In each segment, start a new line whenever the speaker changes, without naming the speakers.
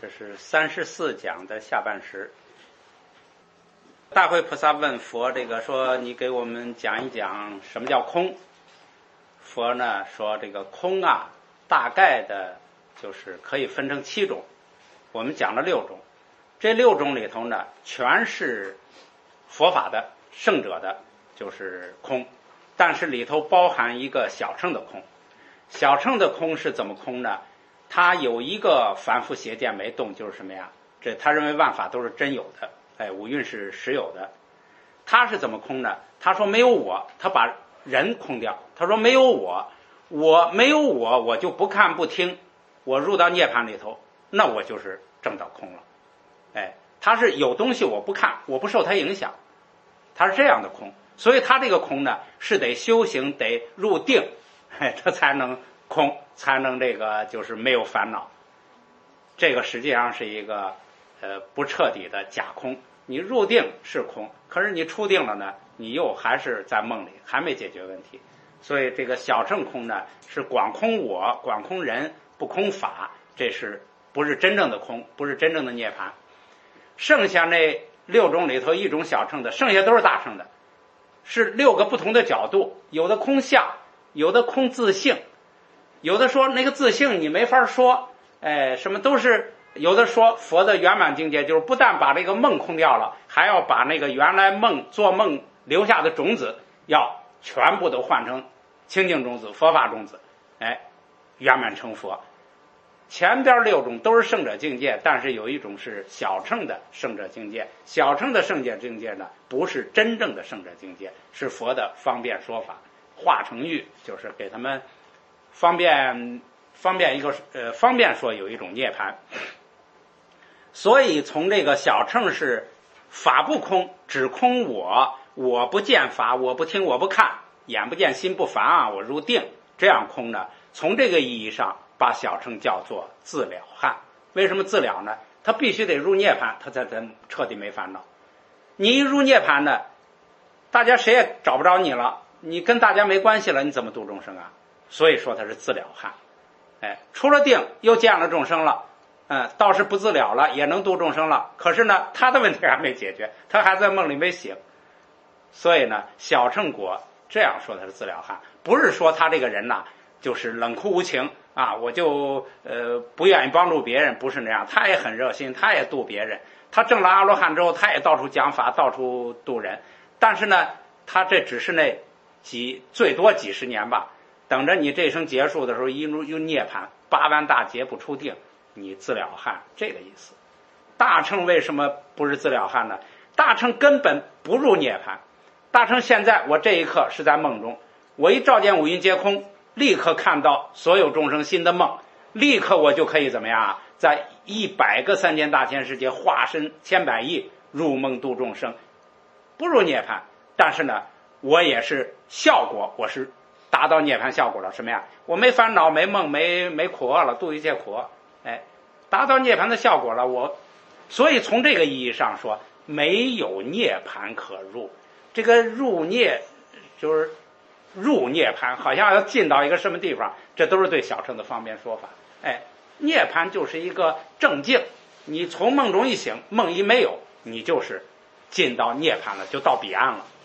这是34讲的下半时。大慧菩萨问佛这个说，你给我们讲一讲什么叫空。佛呢说这个空啊，大概的就是可以分成7种，我们讲了6种，这6种里头呢全是佛法的圣者的就是空，但是里头包含一个小乘的空。小乘的空是怎么空呢？他有一个凡夫邪见没动，就是什么呀？这他认为万法都是真有的，五蕴是实有的。他是怎么空呢？他说没有我，他把人空掉。他说没有我，我没有我就不看不听，我入到涅槃里头，那我就是证到空了。他是有东西我不看，我不受它影响，他是这样的空。所以他这个空呢，是得修行，得入定，他才能空，才能这个就是没有烦恼。这个实际上是一个不彻底的假空。你入定是空，可是你出定了呢，你又还是在梦里，还没解决问题。所以这个小乘空呢，是光空我，光空人，不空法，这是不是真正的空，不是真正的涅槃。剩下那6种里头，一种小乘的，剩下都是大乘的，是6个不同的角度，有的空相，有的空自性，有的说那个自性你没法说，什么都是。有的说佛的圆满境界就是不但把这个梦空掉了，还要把那个原来做梦留下的种子要全部都换成清净种子，佛法种子，圆满成佛。前边6种都是圣者境界，但是有一种是小乘的圣者境界。小乘的圣者境界呢，不是真正的圣者境界，是佛的方便说法，化成欲，就是给他们方便说有一种涅槃。所以从这个小乘是法不空，只空我不见法，我不听，我不看，眼不见心不烦啊，我入定，这样空呢，从这个意义上把小乘叫做自了汉。为什么自了呢？他必须得入涅槃，他才彻底没烦恼。你一入涅槃呢，大家谁也找不着你了，你跟大家没关系了，你怎么度众生啊？所以说他是自了汉。出了定又见了众生了，倒是不自了了，也能度众生了。可是呢，他的问题还没解决，他还在梦里没醒。所以呢，小乘果这样说他是自了汉，不是说他这个人呐，就是冷酷无情啊，我就不愿意帮助别人，不是那样。他也很热心，他也度别人。他证了阿罗汉之后，他也到处讲法，到处度人。但是呢，他这只是那最多几十年吧。等着你这一生结束的时候，一涅槃，8万大劫不出定，你自了汉，这个意思。大乘为什么不是自了汉呢？大乘根本不入涅槃。大乘现在我这一刻是在梦中，我一照见五蕴皆空，立刻看到所有众生新的梦，立刻我就可以怎么样？在100个3000大千世界化身千百亿入梦度众生，不入涅槃。但是呢，我也是效果，我是达到涅槃效果了。什么呀？我没烦恼，没梦，没苦厄了，度一切苦厄，达到涅槃的效果了。所以从这个意义上说，没有涅槃可入。这个入涅就是入涅槃，好像要进到一个什么地方，这都是对小乘的方便说法。涅槃就是一个正境，你从梦中一醒，梦一没有，你就是进到涅槃了，就到彼岸了。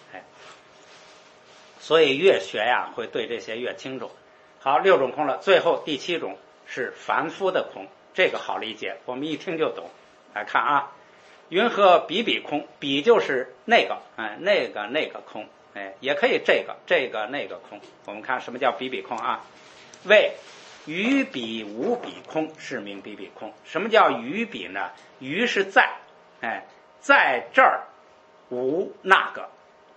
所以越学呀，会对这些越清楚。好，6种空了，最后第7种是凡夫的空，这个好理解，我们一听就懂。来看啊，云何比比空？比就是那个，那个空，也可以这个那个空。我们看什么叫比比空啊？谓于比无比空，是名比比空。什么叫于比呢？于是在，在这儿无那个，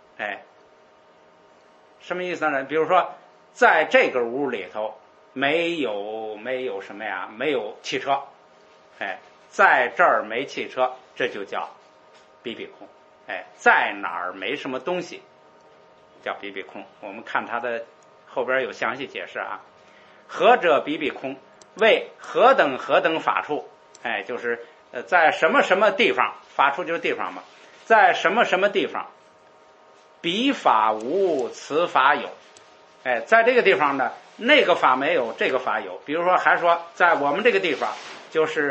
什么意思呢？比如说，在这个屋里头没有什么呀？没有汽车，在这儿没汽车，这就叫比比空。在哪儿没什么东西，叫比比空。我们看它的后边有详细解释啊。何者比比空？为何等法处？就是在什么什么地方，法处就是地方嘛，在什么什么地方，彼法无，此法有。在这个地方呢，那个法没有，这个法有。比如说，还说在我们这个地方，就是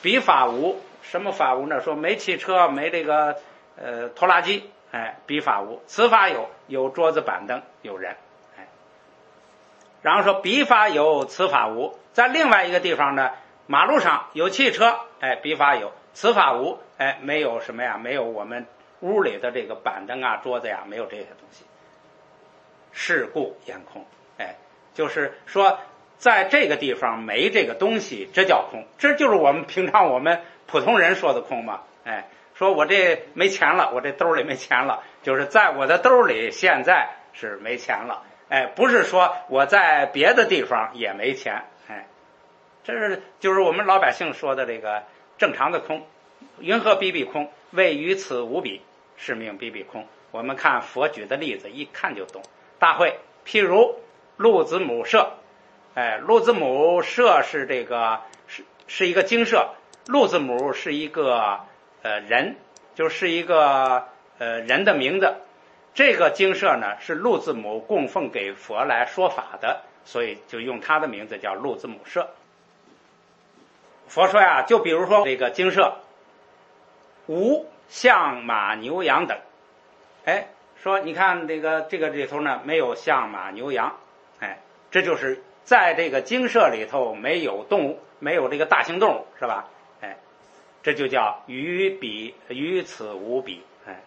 彼法无，什么法无呢？说没汽车，没这个拖拉机，彼法无。此法有，有桌子板凳，有人，然后说彼法有，此法无。在另外一个地方呢，马路上有汽车，彼法有，此法无，没有什么呀？没有我们屋里的这个板凳啊、桌子呀，没有这些东西。是故言空，就是说在这个地方没这个东西，这叫空。这就是我们平常我们普通人说的空嘛。说我这没钱了，我这兜里没钱了，就是在我的兜里现在是没钱了。不是说我在别的地方也没钱。这就是我们老百姓说的这个正常的空。云何彼彼空？谓于此无彼，是名彼彼空。我们看佛举的例子，一看就懂。大会，譬如陆子母舍，陆子母舍是这个是一个精舍，陆子母是一个人，就是一个人的名字。这个精舍呢是陆子母供奉给佛来说法的，所以就用他的名字叫陆子母舍。佛说呀，就比如说这个精舍无象马牛羊等，说你看这个里头呢没有象马牛羊，这就是在这个精舍里头没有动物，没有这个大型动物，是吧？这就叫于此无彼。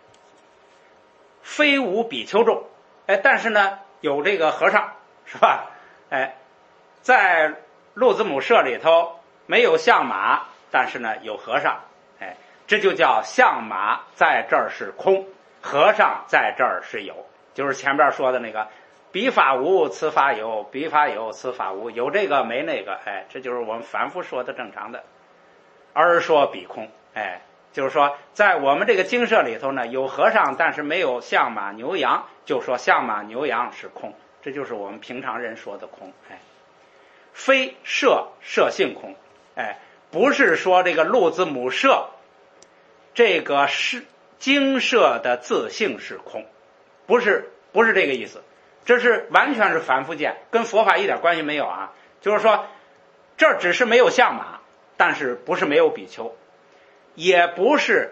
非无比丘众，但是呢有这个和尚，是吧？在陆子母舍里头没有象马，但是呢有和尚，这就叫象马在这儿是空，和尚在这儿是有，就是前边说的那个彼法无，此法有，彼法有，此法无，有这个没那个，这就是我们凡夫说的正常的。而说彼空，就是说在我们这个精舍里头呢有和尚，但是没有象马牛羊，就说象马牛羊是空，这就是我们平常人说的空。非舍性空，不是说这个陆子母舍这个是精舍的自性是空，不是这个意思，这是完全是凡夫见，跟佛法一点关系没有啊。就是说这只是没有象马，但是不是没有比丘，也不是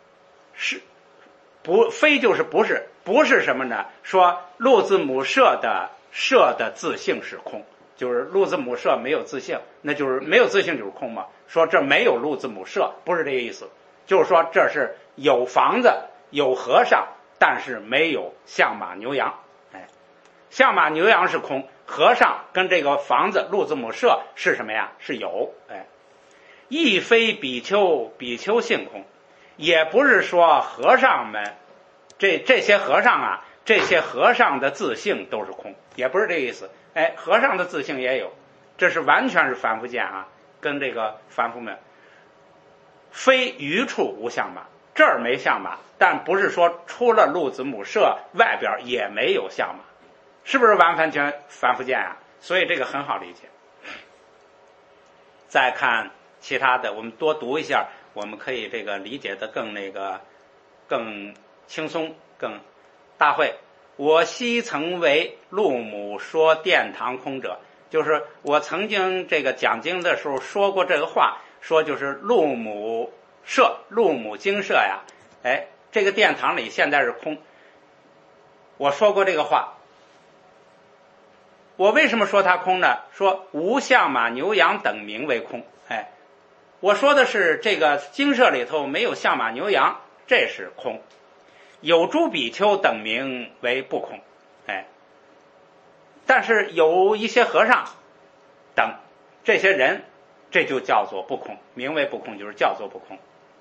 非就是不是什么呢？说陆子母舍的自性是空，就是陆子母舍没有自性，那就是没有自性就是空嘛。说这没有陆子母舍，不是这个意思，就是说这是有房子有和尚，但是没有象马牛羊。象马牛羊是空，和尚跟这个房子陆子母舍是什么呀？是有。亦非比丘性空，也不是说和尚们这些和尚啊，这些和尚的自性都是空，也不是这意思。和尚的自性也有，这是完全是凡夫见啊，跟这个凡夫们。非余处无象马，这儿没象马，但不是说除了陆子母舍外边也没有象马，是不是完全凡夫见啊？所以这个很好理解。再看其他的，我们多读一下，我们可以这个理解的更轻松，更大会。我昔曾为陆母说殿堂空者，就是我曾经这个讲经的时候说过这个话，说就是陆母精舍呀，这个殿堂里现在是空。我说过这个话，我为什么说它空呢？说无象马牛羊等名为空。我说的是这个精舍里头没有象马牛羊，这是空。有诸比丘等名为不空。但是有一些和尚等这些人，这就叫做不空，名为不空，就是叫做不空。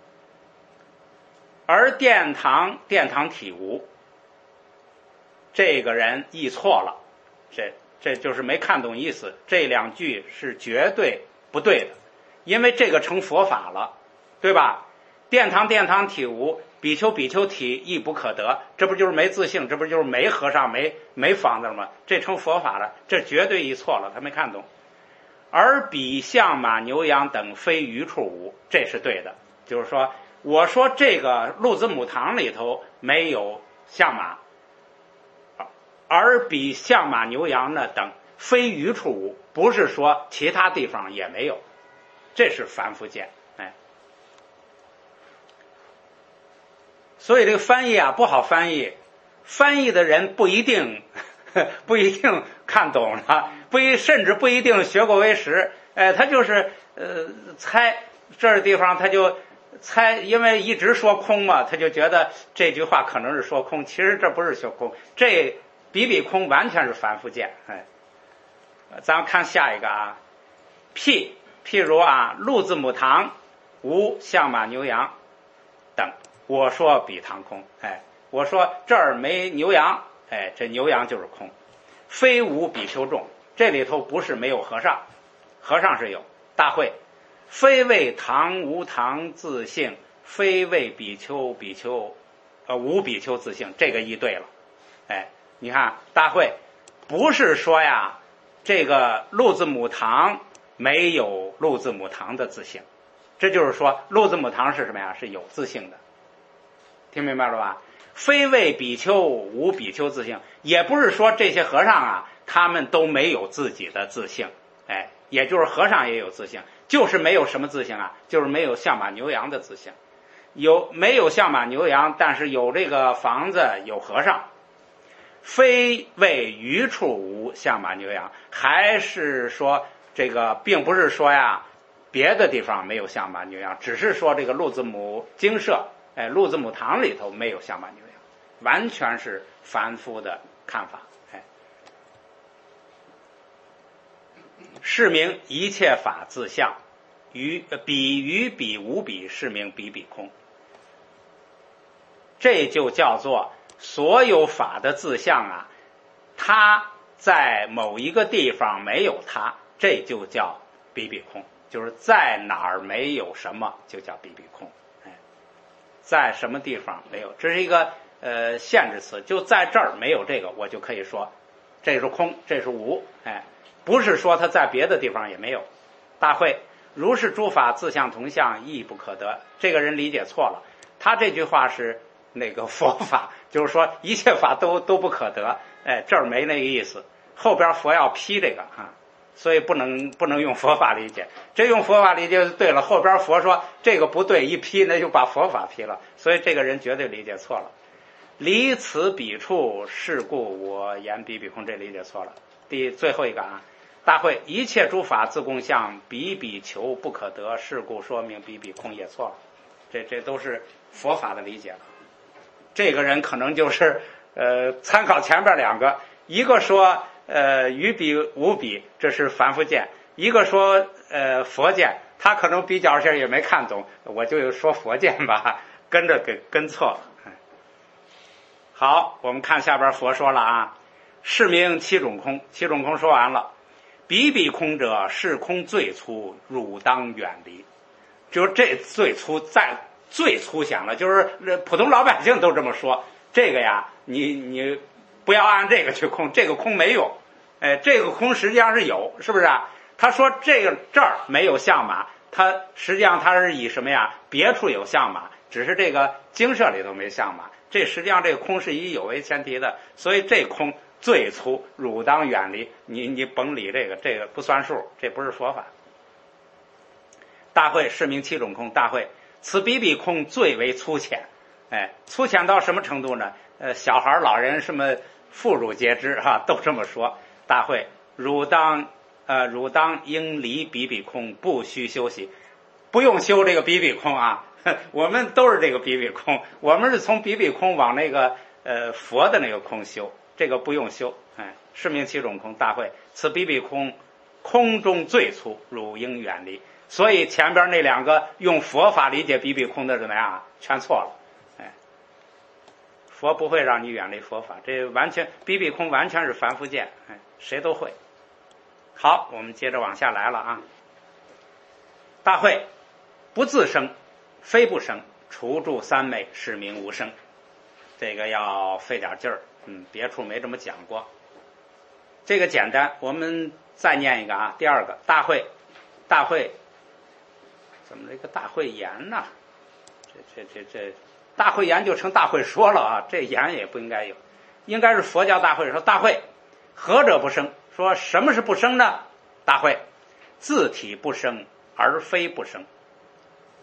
而殿堂体无，这个人译错了，这就是没看懂意思，这两句是绝对不对的，因为这个成佛法了，对吧？殿堂体无，比丘体亦不可得，这不就是没自性，这不就是没和尚没房子了吗？这成佛法了，这绝对译错了，他没看懂。而彼象马牛羊等非余处无，这是对的，就是说我说这个陆子母堂里头没有象马，而比象马牛羊呢等非余处无，不是说其他地方也没有，这是凡夫见。 所以这个翻译啊不好翻译，翻译的人不一定看懂了，甚至不一定学过微识，他就是猜这地方他就猜，因为一直说空嘛，他就觉得这句话可能是说空，其实这不是说空，这比比空完全是凡夫见。咱们看下一个啊，譬如啊，鹿字母堂，无象马牛羊等，我说彼堂空，我说这儿没牛羊，这牛羊就是空。非无比丘众，这里头不是没有和尚，和尚是有。大会，非谓堂无堂自性，非谓比丘无比丘自性，这个一对了。你看大会不是说呀，这个鹿字母堂没有鹿字母堂的自性，这就是说鹿字母堂是什么呀？是有自性的，听明白了吧？非谓比丘无比丘自性，也不是说这些和尚啊他们都没有自己的自性，也就是和尚也有自性，就是没有什么自性啊，就是没有象马牛羊的自性。没有象马牛羊，但是有这个房子有和尚。非谓余处无象马牛羊，还是说这个并不是说呀别的地方没有象马牛羊，只是说这个鹿字母精舍鹿字母堂里头没有象马牛羊，完全是凡夫的看法。是名一切法自相，比无比，是名比比空。这就叫做所有法的自相啊，它在某一个地方没有它，这就叫比比空，就是在哪儿没有什么就叫比比空。在什么地方没有，这是一个限制词，就在这儿没有这个，我就可以说这是空，这是无，不是说它在别的地方也没有。大会，如是诸法自相同相，亦不可得。这个人理解错了，他这句话是那个佛法，就是说一切法都不可得，这儿没那个意思，后边佛要批这个啊，所以不能用佛法理解，这用佛法理解就对了，后边佛说这个不对，一批那就把佛法批了，所以这个人绝对理解错了。离此彼处，是故我言比比空，这理解错了。最后一个啊，大会，一切诸法自共相，比比求不可得，是故说明比比空也错了，这都是佛法的理解了。这个人可能就是参考前边两个，一个说于比无比，这是凡夫见；一个说佛见，他可能比较一下也没看懂，我就说佛见吧，跟着给跟错了。好，我们看下边佛说了啊，是名七种空，七种空说完了。比比空者，是空最粗，汝当远离。就是这最粗，最粗显了，就是普通老百姓都这么说。这个呀，你不要按这个去空，这个空没有，这个空实际上是有，是不是啊？他说这儿没有象马，他实际上他是以什么呀？别处有象马，只是这个精舍里头没象马。这实际上这个空是以有为前提的，所以这空最粗，汝当远离。你甭理这个不算数，这不是佛法。大会，是名七种空。大会，此比比空最为粗浅，粗浅到什么程度呢？小孩老人什么妇孺皆知哈，都这么说。大会，汝当应离比比空，不须修习，不用修这个比比空啊。我们都是这个比比空，我们是从比比空往那个佛的那个空修，这个不用修。是名七种空。大会，此比比空，空中最粗，汝应远离。所以前边那两个用佛法理解比比空的怎么样？全错了。佛不会让你远离佛法，这完全比比空完全是凡夫见，谁都会。好，我们接着往下来了啊。大会，不自生，非不生，除住三昧，是名无生。这个要费点劲儿，别处没这么讲过。这个简单，我们再念一个啊。第二个，大会，怎么这个大会言呢？这大会言就成大会说了啊，这言也不应该有，应该是佛教大会说大会，何者不生？说什么是不生呢？大会，自体不生而非不生。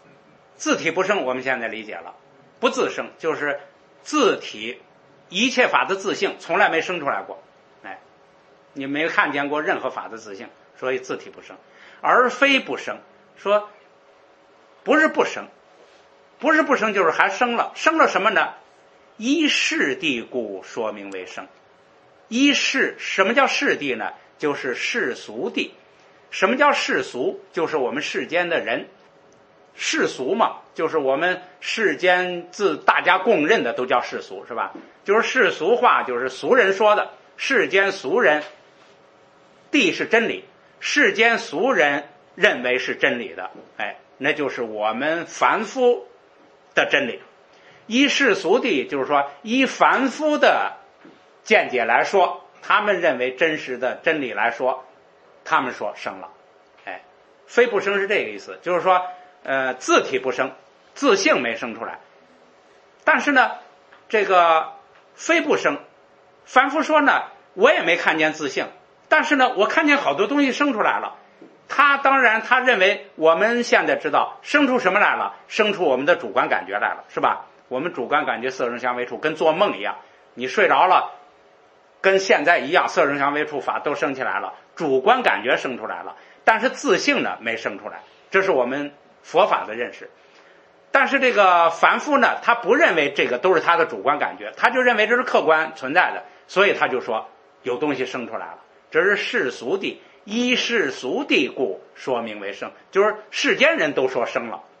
自体不生我们现在理解了，不自生就是自体一切法的自性从来没生出来过，哎，你没看见过任何法的自性，所以自体不生。而非不生，说不是不生，不是不生就是还生了，生了什么呢？依世谛故说明为生。依世，什么叫世谛呢？就是世俗谛。什么叫世俗？就是我们世间的人。世俗嘛，就是我们世间自大家公认的都叫世俗，是吧？就是世俗话，就是俗人说的，世间俗人，谛是真理，世间俗人认为是真理的，哎，那就是我们凡夫的真理。依世俗谛，就是说依凡夫的见解来说，他们认为真实的真理来说，他们说生了，哎，非不生是这个意思，就是说自体不生，自性没生出来。但是呢，这个非不生，凡夫说呢，我也没看见自性，但是呢，我看见好多东西生出来了。他当然他认为我们现在知道生出什么来了，生出我们的主观感觉来了，是吧？我们主观感觉色声香味触跟做梦一样，你睡着了跟现在一样，色声香味触法都生起来了，主观感觉生出来了，但是自性呢没生出来，这是我们佛法的认识。但是这个凡夫呢，他不认为这个都是他的主观感觉，他就认为这是客观存在的，所以他就说有东西生出来了，这是世俗谛，依世俗谛故说明为生，就是世间人都说生了。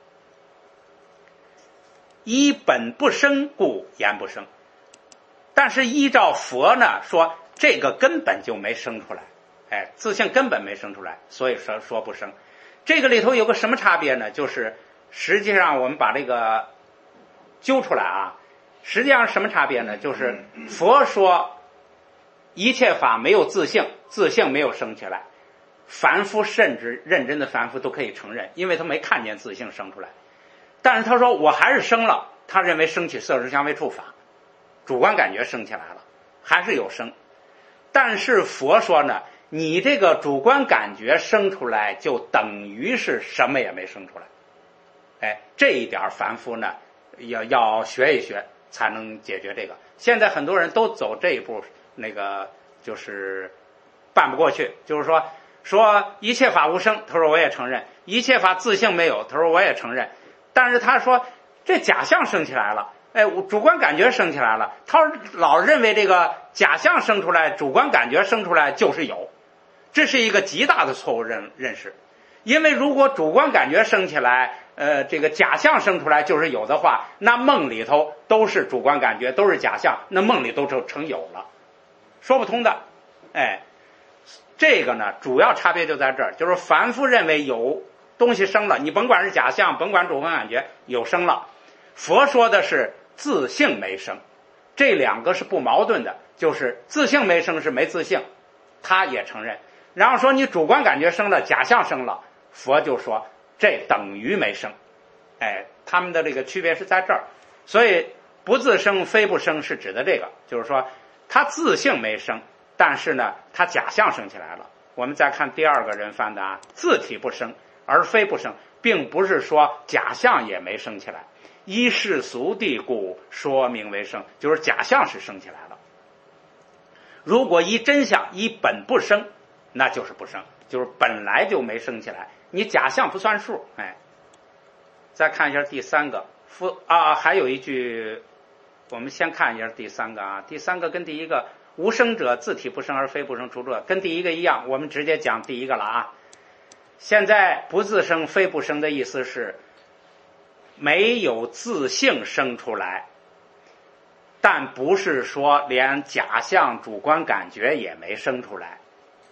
依本不生故言不生，但是依照佛呢说这个根本就没生出来，哎，自性根本没生出来，所以说不生。这个里头有个什么差别呢？就是实际上我们把这个揪出来啊，实际上什么差别呢？就是佛说一切法没有自性，自性没有生起来，凡夫甚至认真的凡夫都可以承认，因为他没看见自性生出来。但是他说我还是生了，他认为升起色声香味触法，主观感觉升起来了，还是有生。但是佛说呢，你这个主观感觉生出来就等于是什么也没生出来，哎，这一点凡夫呢要学一学才能解决这个。现在很多人都走这一步，那个就是办不过去，就是说一切法无生，他说我也承认，一切法自性没有，他说我也承认，但是他说这假象生起来了，哎，主观感觉生起来了，他老认为这个假象生出来，主观感觉生出来就是有，这是一个极大的错误认识。因为如果主观感觉生起来，这个假象生出来就是有的话，那梦里头都是主观感觉，都是假象，那梦里都成有了，说不通的。哎，这个呢，主要差别就在这儿，就是凡夫认为有东西生了，你甭管是假象，甭管主观感觉，有生了。佛说的是自性没生，这两个是不矛盾的，就是自性没生是没自性，他也承认。然后说你主观感觉生了，假象生了，佛就说这等于没生。哎，他们的这个区别是在这儿。所以不自生非不生是指的这个，就是说他自性没生，但是呢他假象生起来了。我们再看第二个人翻的啊，自体不生而非不生，并不是说假象也没生起来，依世俗谛故说明为生，就是假象是生起来了。如果依真相依本不生，那就是不生，就是本来就没生起来，你假象不算数。哎，再看一下第三个还有一句，我们先看一下第三个啊。第三个跟第一个无生者自体不生而非不生出者，跟第一个一样，我们直接讲第一个了啊。现在不自生非不生的意思是没有自性生出来，但不是说连假象主观感觉也没生出来。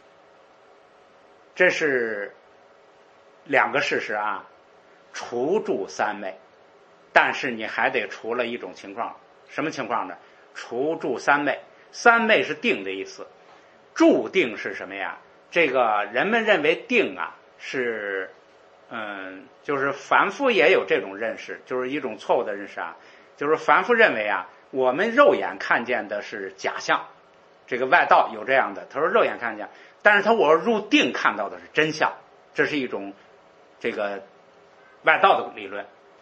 这是两个事实啊，除住三昧，但是你还得除了一种情况，什么情况呢？除住三昧，三昧是定的意思，住定是什么呀？这个人们认为定啊是就是凡夫也有这种认识，就是一种错误的认识啊，就是凡夫认为啊，我们肉眼看见的是假象，这个外道有这样的，他说肉眼看见，但是我入定看到的是真相，这是一种这个外道的理论。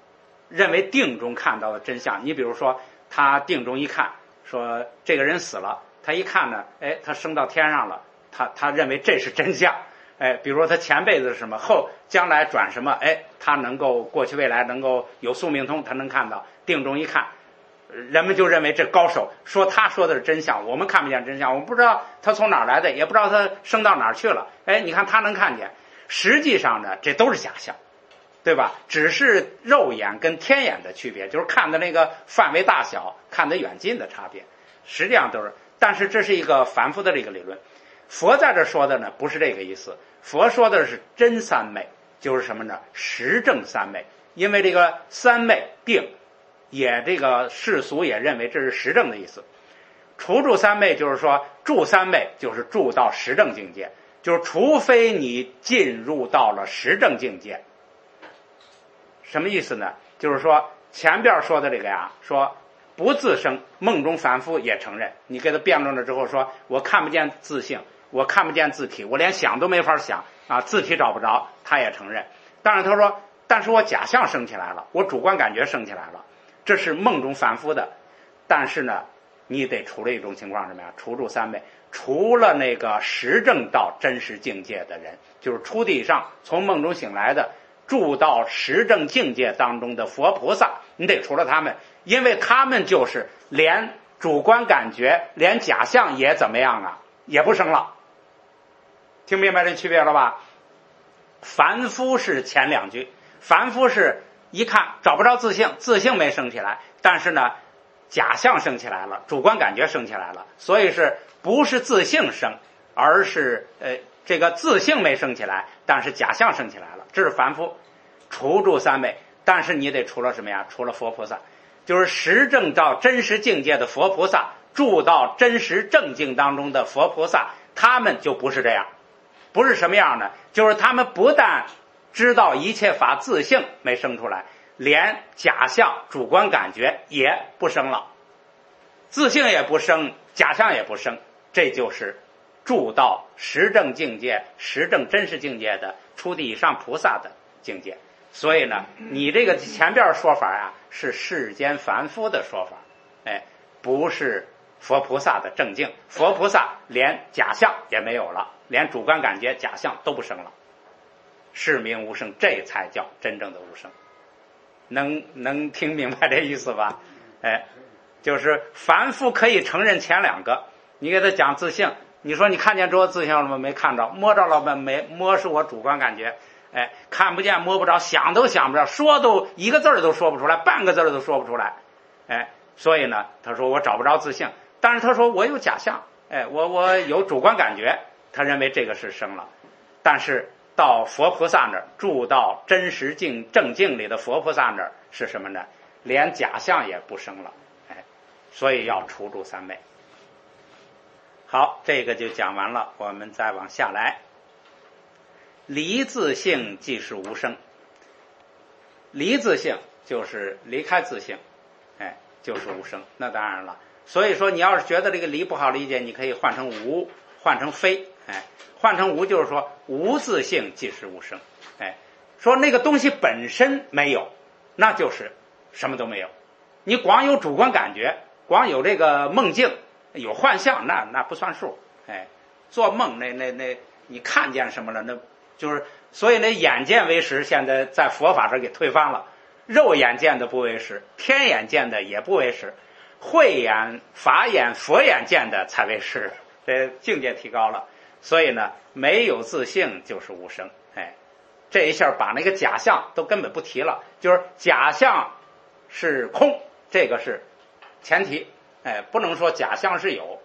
认为定中看到的真相。你比如说，他定中一看，说这个人死了，他一看呢，哎，他升到天上了，他认为这是真相。哎，比如说他前辈子是什么，将来转什么，哎，他能够过去未来能够有宿命通，他能看到。定中一看，人们就认为这高手说他说的是真相，我们看不见真相，我们不知道他从哪儿来的，也不知道他升到哪儿去了。哎，你看他能看见，实际上呢，这都是假象，对吧？只是肉眼跟天眼的区别，就是看的那个范围大小，看得远近的差别，实际上都是。但是这是一个凡夫的这个理论。佛在这说的呢，不是这个意思。佛说的是真三昧，就是什么呢？实证三昧。因为这个三昧定，也这个世俗也认为这是实证的意思。除住三昧就是说，住三昧就是住到实证境界，就是除非你进入到了实证境界。什么意思呢？就是说前边说的这个呀，说不自生，梦中凡夫也承认。你给他辩论了之后说，我看不见自性，我看不见自体，我连想都没法想啊，自体找不着，他也承认。当然他说，但是我假象升起来了，我主观感觉升起来了，这是梦中凡夫的。但是呢，你得除了一种情况，什么呀？除住三昧，除了那个实证到真实境界的人，就是出地以上从梦中醒来的，住到实证境界当中的佛菩萨，你得除了他们，因为他们就是连主观感觉连假象也怎么样啊，也不生了。听明白这区别了吧？凡夫是前两句，凡夫是一看找不着自性，自性没升起来，但是呢假象升起来了，主观感觉升起来了，所以是不是自性升，而是这个自性没升起来，但是假象升起来了，这是凡夫。除住三昧，但是你得除了什么呀？除了佛菩萨，就是实证到真实境界的佛菩萨，住到真实正境当中的佛菩萨，他们就不是这样。不是什么样的？就是他们不但知道一切法自性没生出来，连假象主观感觉也不生了，自性也不生，假象也不生，这就是住到实证境界、实证真实境界的出地以上菩萨的境界。所以呢，你这个前边说法啊，是世间凡夫的说法，哎，不是佛菩萨的正境。佛菩萨连假象也没有了，连主观感觉假象都不生了，是名无生，这才叫真正的无生。能听明白这意思吧？哎，就是凡夫可以承认前两个，你给他讲自性，你说你看见之后自性了吗？没看着。摸着了吗？没摸，是我主观感觉。哎，看不见摸不着，想都想不着，说都一个字儿都说不出来，半个字儿都说不出来。哎，所以呢，他说我找不着自性，但是他说我有假象，哎，我有主观感觉，他认为这个是生了。但是到佛菩萨那儿，住到真实境正境里的佛菩萨那儿是什么呢？连假象也不生了。哎，所以要除住三昧。好，这个就讲完了，我们再往下来。离自性即是无生。离自性就是离开自性，哎，就是无生。那当然了，所以说你要是觉得这个离不好理解，你可以换成无，换成非。哎，换成无就是说无自性即是无生。哎，说那个东西本身没有，那就是什么都没有。你光有主观感觉，光有这个梦境，有幻象，那不算数。哎，做梦那你看见什么了？那就是所以那眼见为实，现在在佛法上给推翻了。肉眼见的不为实，天眼见的也不为实，慧眼、法眼、佛眼见的才为实。这境界提高了，所以呢，没有自性就是无生。哎，这一下把那个假象都根本不提了，就是假象是空，这个是前提。哎，不能说假象是有。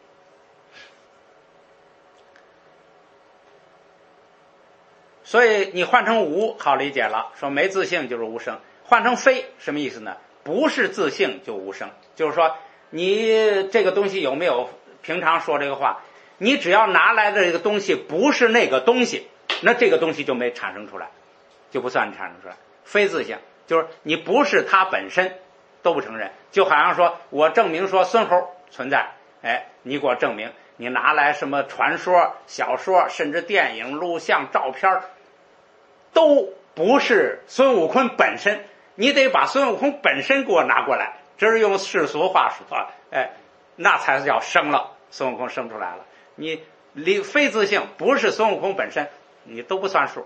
所以你换成无好理解了，说没自性就是无生。换成非什么意思呢？不是自性就无生，就是说你这个东西有没有平常说这个话，你只要拿来的这个东西不是那个东西，那这个东西就没产生出来，就不算产生出来。非自性就是你不是它本身都不承认，就好像说我证明说孙猴存在，哎，你给我证明，你拿来什么传说、小说，甚至电影、录像、照片，都不是孙悟空本身， 你得把孙悟空本身给我拿过来，这是用世俗话说，那才叫生了，孙悟空生出来了。你非自性不是孙悟空本身，你都不算数。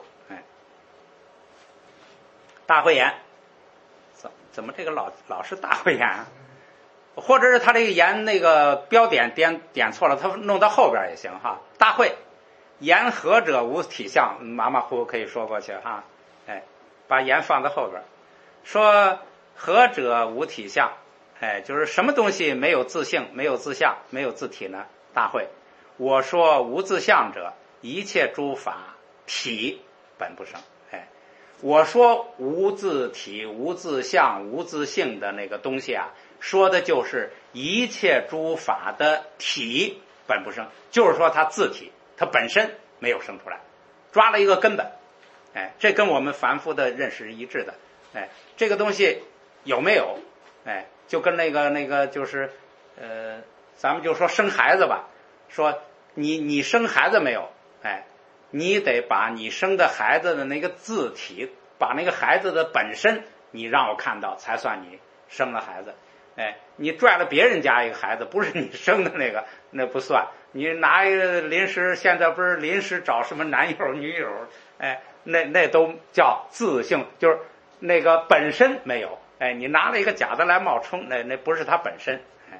大慧眼，怎么这个老是大慧眼啊？或者是他这个言那个标点点错了，他弄到后边也行哈。大慧言合者无体相，马马虎虎可以说过去哈。把言放在后边，说合者无体相，就是什么东西没有自性，没有自相，没有自体呢？大慧，我说无自相者，一切诸法体本不生。我说无自体、无自相、无自性的那个东西啊，说的就是一切诸法的体本不生，就是说它自体，它本身没有生出来，抓了一个根本。这跟我们凡夫的认识是一致的。这个东西有没有？就跟那个就是咱们就说生孩子吧，说你生孩子没有？你得把你生的孩子的那个字体，把那个孩子的本身你让我看到，才算你生了孩子。你拽了别人家一个孩子，不是你生的那个，那不算。你拿一个临时，现在不是临时找什么男友女友，那都叫自性，就是那个本身没有。你拿了一个假的来冒充，那不是他本身。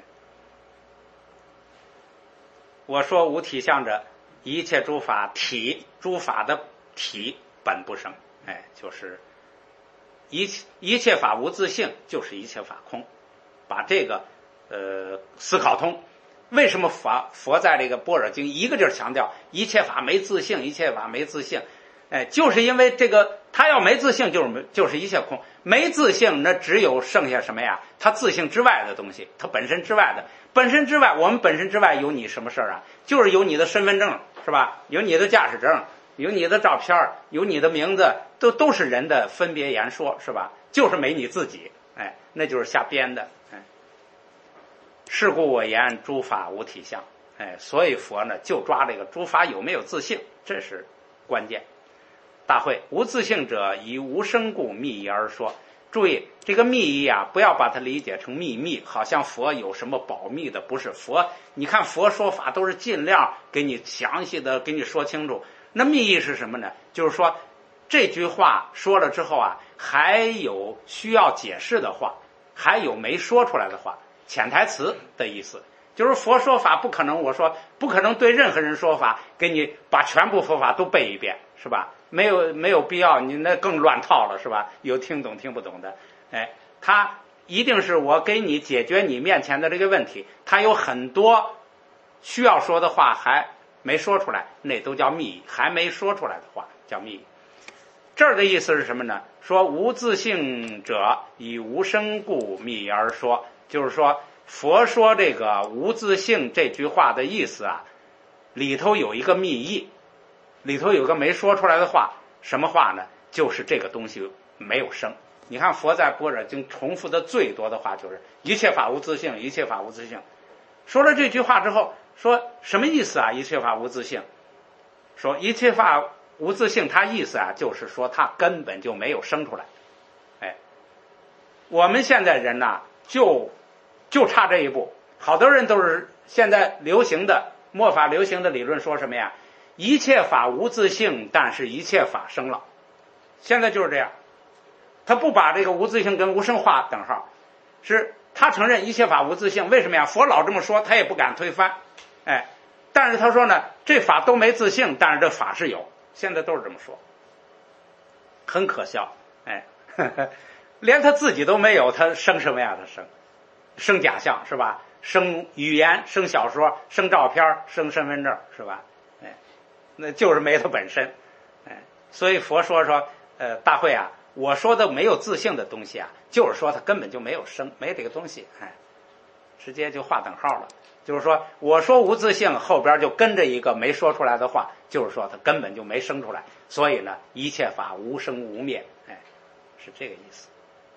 我说无体相者，一切诸法体，诸法的体本不生。就是一切法无自性，就是一切法空。把这个思考通。为什么佛在这个般若经一个劲儿强调一切法没自性，一切法没自性？就是因为这个他要没自性，就是一切空。没自性，那只有剩下什么呀？他自性之外的东西，他本身之外的，本身之外，我们本身之外有你什么事儿啊？就是有你的身份证，是吧？有你的驾驶证，有你的照片，有你的名字，都是人的分别言说，是吧？就是没你自己，那就是瞎编的。是故我言诸法无体相。所以佛呢就抓这个诸法有没有自性，这是关键。大会无自性者，以无生故密意而说。注意这个密意啊，不要把它理解成秘密，好像佛有什么保密的，不是。佛，你看佛说法都是尽量给你详细的给你说清楚。那密意是什么呢？就是说这句话说了之后啊，还有需要解释的话，还有没说出来的话，潜台词的意思。就是佛说法不可能，我说不可能对任何人说法给你把全部佛法都背一遍，是吧？没有必要，你那更乱套了，是吧？有听懂听不懂的。他一定是我给你解决你面前的这个问题，他有很多需要说的话还没说出来，那都叫密意。还没说出来的话叫密意。这儿的意思是什么呢？说无自性者，以无生故密意而说。就是说佛说这个无自性这句话的意思啊，里头有一个密意，里头有个没说出来的话。什么话呢？就是这个东西没有生。你看佛在般若经重复的最多的话就是一切法无自性，一切法无自性。说了这句话之后，说什么意思啊？一切法无自性。说一切法无自性，它意思啊就是说它根本就没有生出来。我们现在人呐，就差这一步。好多人都是现在流行的末法流行的理论说什么呀？一切法无自性，但是一切法生了。现在就是这样，他不把这个无自性跟无生画等号，是他承认一切法无自性。为什么呀？佛老这么说，他也不敢推翻。但是他说呢，这法都没自性，但是这法是有。现在都是这么说，很可笑。连他自己都没有，他生什么呀？他生假象，是吧？生语言，生小说，生照片，生身份证，是吧？那就是没他本身。所以佛说大会啊，我说的没有自性的东西啊，就是说他根本就没有生，没这个东西。直接就划等号了。就是说我说无自性，后边就跟着一个没说出来的话，就是说他根本就没生出来。所以呢，一切法无生无灭。是这个意思。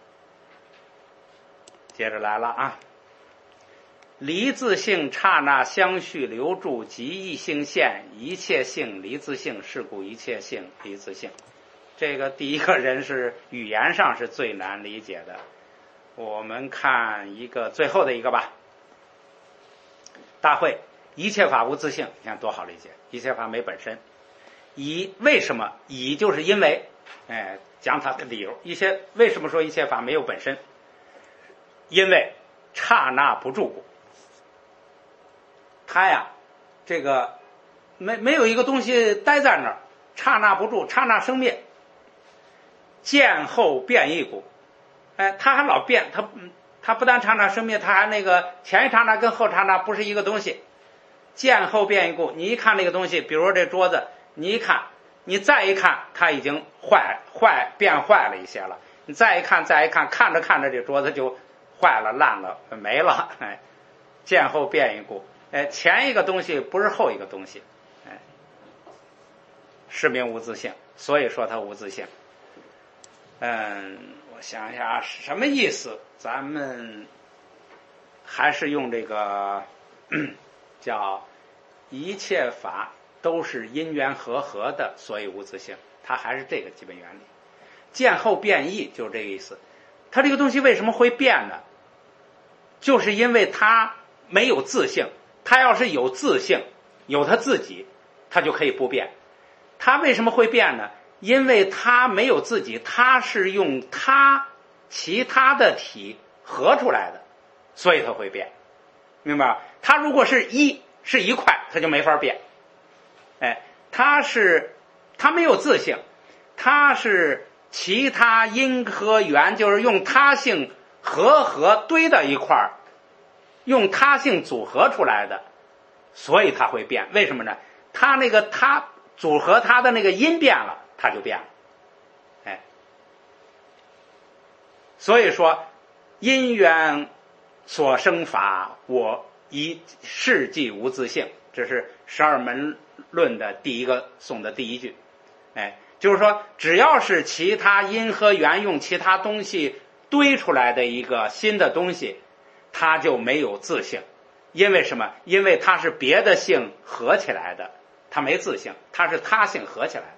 接着来了啊，离自性刹那相续留住即一性现，一切性离自性，是故一切性离自性。 这个第一个人是语言上是最难理解的。我们看一个最后的一个吧。大会，一切法无自性，你看多好理解，一切法没本身。为什么？就是因为，讲他的理由。为什么说一切法没有本身？因为刹那不住故。他呀，这个没有一个东西待在那儿，刹那不住，刹那生灭，见后变异故。他还老变，他不但刹那生灭，他还那个前一刹那跟后刹那不是一个东西。见后变异故，你一看这个东西，比如说这桌子，你一看，你再一看，它已经变坏了一些了。你再一看，看着看着这桌子就坏了、烂了、没了。见后变异故，前一个东西不是后一个东西，是名无自性，所以说它无自性。我想一下什么意思？咱们还是用这个叫一切法都是因缘和合的，所以无自性，它还是这个基本原理。见后变异就是这个意思。它这个东西为什么会变呢？就是因为它没有自性。它要是有自性，有它自己，它就可以不变。它为什么会变呢？因为它没有自己，它是用其他的体合出来的，所以它会变，明白吧？它如果是一块，它就没法变。它没有自性，它是其他因和缘，就是用他性合堆到一块儿，用他性组合出来的，所以它会变。为什么呢？它组合它的那个因变了，它就变了。所以说因缘所生法，我一世即无自性，这是十二门论的第一个颂的第一句。就是说只要是其他因和缘用其他东西堆出来的一个新的东西，它就没有自性。因为什么？因为它是别的性合起来的，它没自性，它是他性合起来的。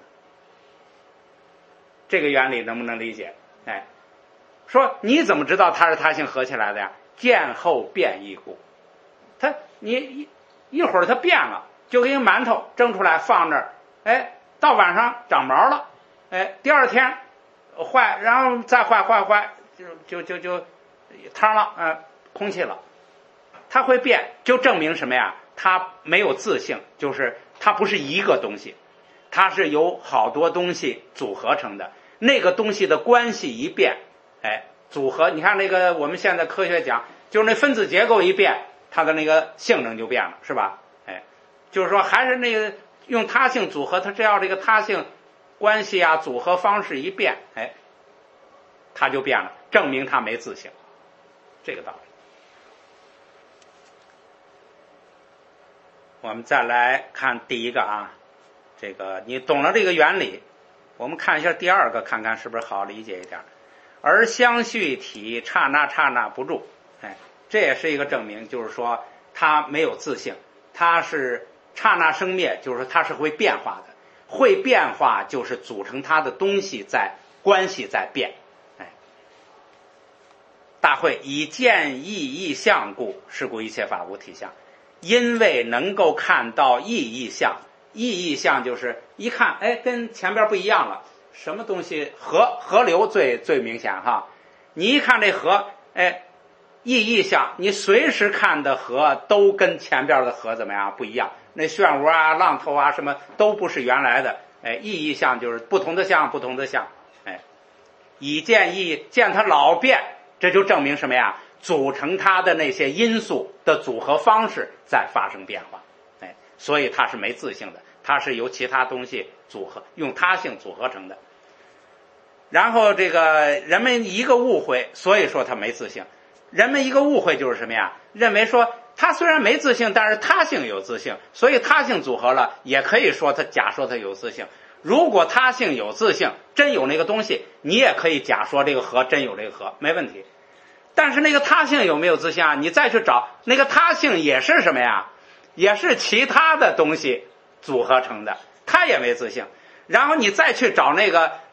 这个原理能不能理解？说你怎么知道它是他性合起来的呀？见后变异故。你一会儿它变了，就跟馒头蒸出来放那儿，到晚上长毛了，第二天坏，然后再坏，就汤了，空气了。它会变，就证明什么呀？它没有自性，就是它不是一个东西，它是由好多东西组合成的。那个东西的关系一变，组合，你看那个我们现在科学讲，就是那分子结构一变，它的那个性能就变了，是吧？就是说还是那个用他性组合，它只要这个他性关系啊组合方式一变，它就变了，证明它没自性，这个道理。我们再来看第一个啊，这个你懂了这个原理，我们看一下第二个，看看是不是好理解一点。而相续体刹那不住，这也是一个证明，就是说它没有自性，它是刹那生灭，就是说它是会变化的，会变化就是组成它的东西在关系在变。大会以见义相故，是故一切法无体相。因为能够看到义相，义相就是一看，跟前边不一样了。什么东西？河流最明显哈。你一看这河，义相，你随时看的河都跟前边的河怎么样不一样？那漩涡啊、浪头啊什么都不是原来的。义相就是不同的相，不同的相。以见义，见它老变，这就证明什么呀？组成它的那些因素的组合方式在发生变化。所以它是没自性的，它是由其他东西组合，用他性组合成的。然后这个人们一个误会，所以说它没自性。人们一个误会就是什么呀？认为说它虽然没自性，但是他性有自性，所以他性组合了，也可以说假说它有自性。如果他性有自性，真有那个东西，你也可以假说这个河真有这个河，没问题。但是那个他性有没有自性啊？你再去找那个他性也是什么呀？也是其他的东西组合成的，它也没自性。然后你再去找那个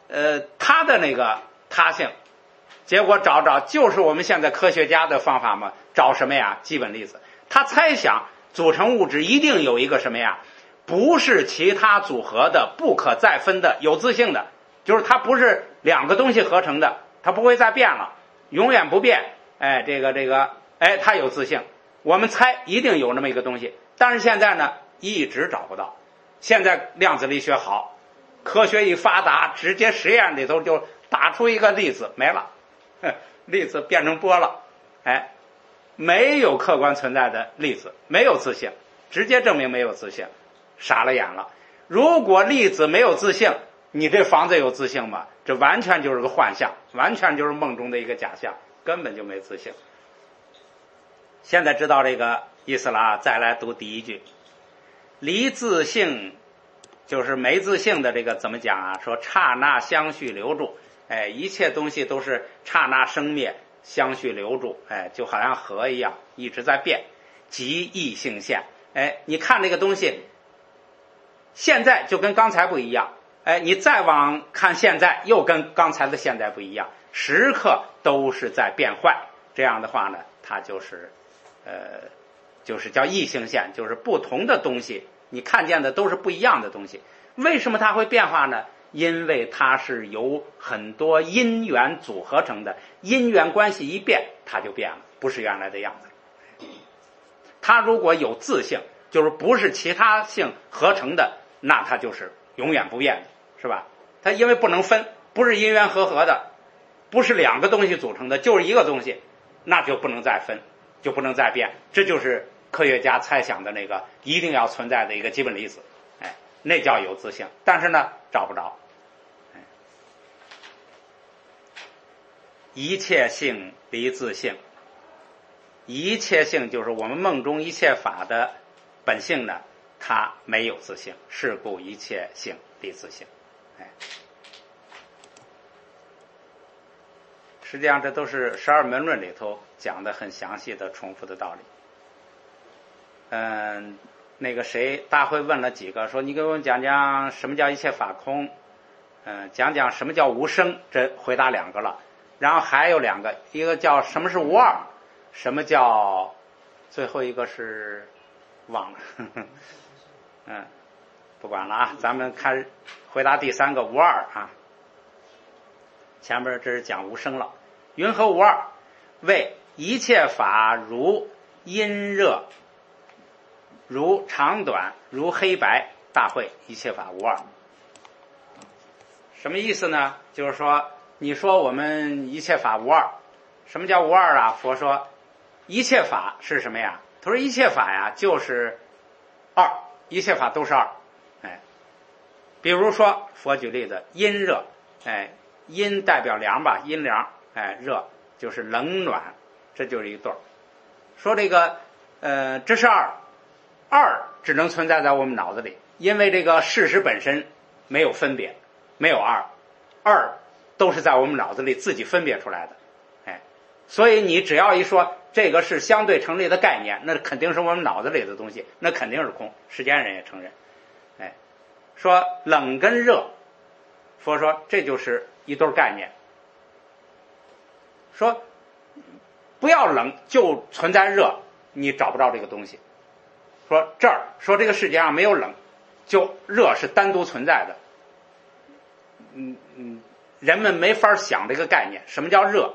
它的那个他性，结果找就是我们现在科学家的方法嘛，找什么呀？基本粒子。他猜想组成物质一定有一个什么呀？不是其他组合的、不可再分的、有自性的，就是它不是两个东西合成的，它不会再变了，永远不变。它有自性。我们猜一定有那么一个东西，但是现在呢，一直找不到。现在量子力学好，科学一发达，直接实验里头就打出一个粒子没了，粒子变成波了，没有客观存在的粒子，没有自性，直接证明没有自性，傻了眼了。如果粒子没有自性，你这房子有自性吗？这完全就是个幻象，完全就是梦中的一个假象，根本就没自性。现在知道这个意思了啊，再来读第一句。离自性就是没自性的这个怎么讲啊？说刹那相续留住，一切东西都是刹那生灭，相续留住，就好像河一样一直在变，即异性现。你看这个东西现在就跟刚才不一样，你再往看现在又跟刚才的现在不一样，时刻都是在变坏。这样的话呢，它就是叫异性现，就是不同的东西你看见的都是不一样的东西。为什么它会变化呢？因为它是由很多因缘组合成的，因缘关系一变它就变了，不是原来的样子。它如果有自性，就是不是其他性合成的，那它就是永远不变的，是吧？它因为不能分，不是因缘合的，不是两个东西组成的，就是一个东西，那就不能再分，就不能再变。这就是科学家猜想的那个一定要存在的一个基本粒子，那叫有自性，但是呢找不着。一切性离自性，一切性就是我们梦中一切法的本性呢，它没有自性，是故一切性离自性。实际上这都是十二门论里头讲的很详细的重复的道理。那个谁大会问了几个，说你给我们讲讲什么叫一切法空，讲讲什么叫无生，这回答两个了。然后还有两个，一个叫什么是无二，什么叫最后一个是忘了不管了啊，咱们看回答第三个无二啊。前面这是讲无生了。云何无二？谓一切法如阴热，如长短，如黑白，大会一切法无二。什么意思呢？就是说你说我们一切法无二，什么叫无二啊？佛说一切法是什么呀？他说一切法呀就是二，一切法都是二。比如说佛举例子，阴热，阴代表凉吧，阴凉，热就是冷暖，这就是一对儿。说这个这是二，二只能存在在我们脑子里，因为这个事实本身没有分别，没有二，二都是在我们脑子里自己分别出来的。所以你只要一说这个是相对成立的概念，那肯定是我们脑子里的东西，那肯定是空，世间人也承认。说冷跟热，佛说这就是一对概念。说不要冷就存在热，你找不着这个东西。说这儿说这个世界上没有冷，就热是单独存在的。人们没法想这个概念，什么叫热？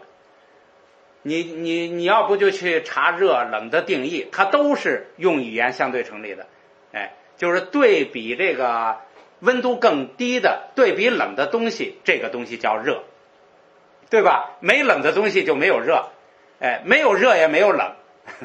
你要不就去查热冷的定义，它都是用语言相对成立的。就是对比这个温度更低的，对比冷的东西，这个东西叫热，对吧？没冷的东西就没有热，没有热也没有冷。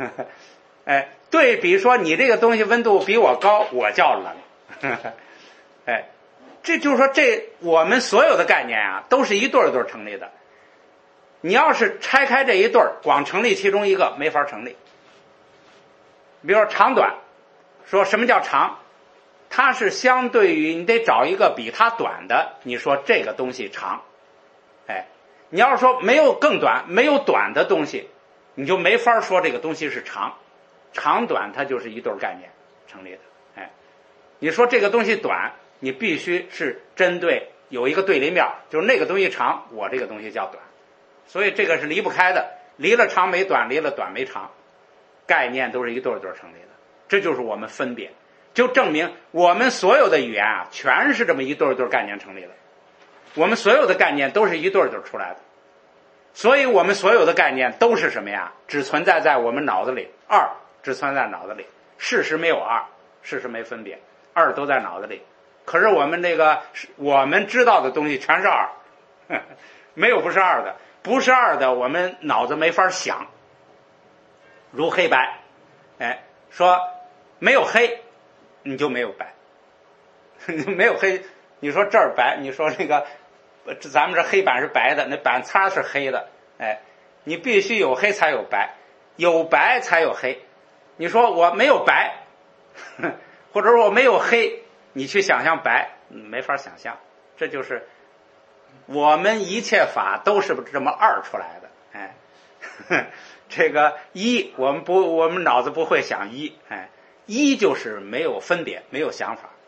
对比说你这个东西温度比我高，我叫冷。这就是说这我们所有的概念啊，都是一对一对成立的。你要是拆开这一对儿，光成立其中一个没法成立。比如说长短，说什么叫长？它是相对于你得找一个比它短的，你说这个东西长。你要是说没有更短，没有短的东西，你就没法说这个东西是长。长短它就是一对概念成立的。你说这个东西短，你必须是针对有一个对立面，就是那个东西长，我这个东西叫短，所以这个是离不开的，离了长没短，离了短没长，概念都是一对儿对儿成立的，这就是我们分别，就证明我们所有的语言啊，全是这么一对儿对儿概念成立的，我们所有的概念都是一对儿对儿出来的，所以我们所有的概念都是什么呀？只存在在我们脑子里，二只存在脑子里，事实没有二，事实没分别，二都在脑子里。可是我们我们知道的东西全是二，没有不是二的，不是二的我们脑子没法想。如黑白，说没有黑，你就没有白，没有黑，你说这儿白，你说咱们这黑板是白的，那板擦是黑的，你必须有黑才有白，有白才有黑。你说我没有白，或者说我没有黑，你去想象白，没法想象。这就是我们一切法都是这么二出来的。这个一，我们脑子不会想一，一就是没有分别，没有想法。